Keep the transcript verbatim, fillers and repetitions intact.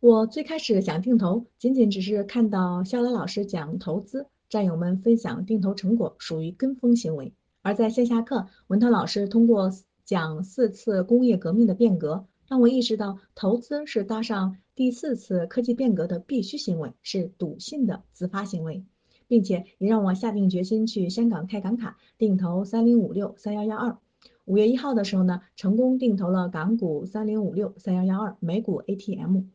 我最开始想定投，仅仅只是看到肖磊老师讲投资，战友们分享定投成果，属于跟风行为。而在线下课，文涛老师通过讲四次工业革命的变革，让我意识到投资是搭上第四次科技变革的必须行为，是笃信的自发行为，并且也让我下定决心去香港开港卡定投三零五六三幺幺二。五月一号的时候呢，成功定投了港股三零五六三幺幺二美股 A T M。